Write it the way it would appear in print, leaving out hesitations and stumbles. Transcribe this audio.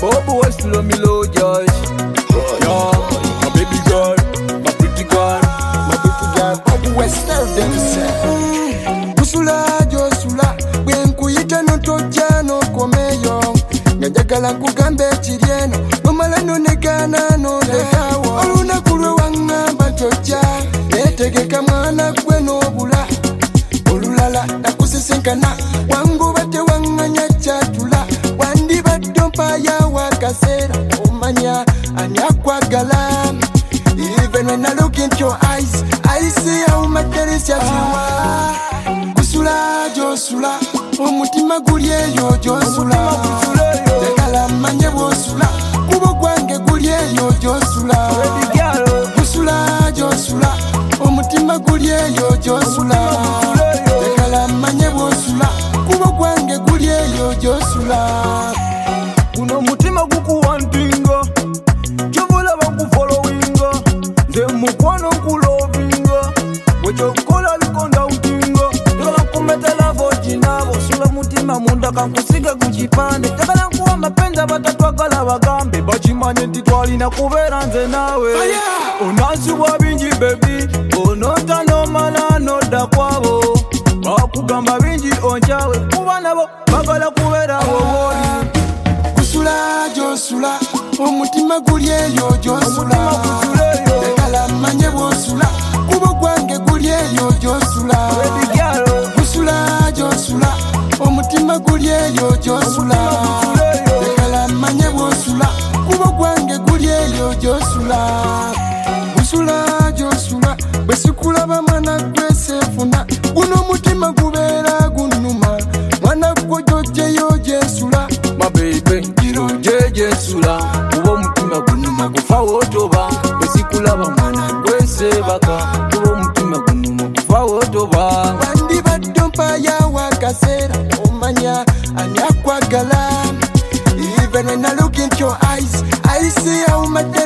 Bobo was slow me low, Josh. Yeah, my baby girl, my pretty girl, my pretty girl. Bobo was slow them say. Kusula Josula, when kuyita no toja no komeyo. Njagala kugambe chirieno, no malano negana no dekawo. Oluna kulwe wanga bachocha, netegeka mwana kwe no bula. Olulala nakusisinkana, wangu bate wanga nyachatula. Wandi badompa ya wakasera, omanya anyakwagala. Even when I look into your eyes, I see how much there is as you are. Kusula Josula, omutima gulye yo Josula. Tekala manye bosula, kubo gwange gulye yo Josula. Kusula Josula, omutima gulye yo Josula. Tekala manye bosula, kubo gwange gulye yo Josula. Kuno mutima gukuwantinga, kyobola bakufollowinga. Nze mukwano nkulovinga, bwekyokkola likonda utinga. Tekala nkumetela vojinabo, sula mutima munda kankusiga kukipande. Tekala nkuwa mapenzi batatwagala bagambe, bakimanye nti twalina kubeera nze naawe. Onansibwa bingi baby, onota nomala nodda kwabo. Bakugamba bingi onjawe, kuba nabo bagala kubeera wowooli. Kusula Josula, omutima gulye yo Josula. Tekala manye bosula, kubo gwange gulye yo Josula. Kusula Josula, omutima gulye yo Josula. Tekala manye bosula, kubo gwange gulye yo Josula. Kusula Josula, bwesikulaba mwana gwesefuna, guno mutima gubeera gunuma. Mwana gwo joje yo Jesula. My baby, kiro jeje sula. Uwo mutima gunuma gufa wotoba. Besikulaba mwana gwese baka. Uwo mutima gunuma gufa wotoba. Wandi badompa ya wakasera, omanya anyakwagala. Even when I look into your eyes, I see how much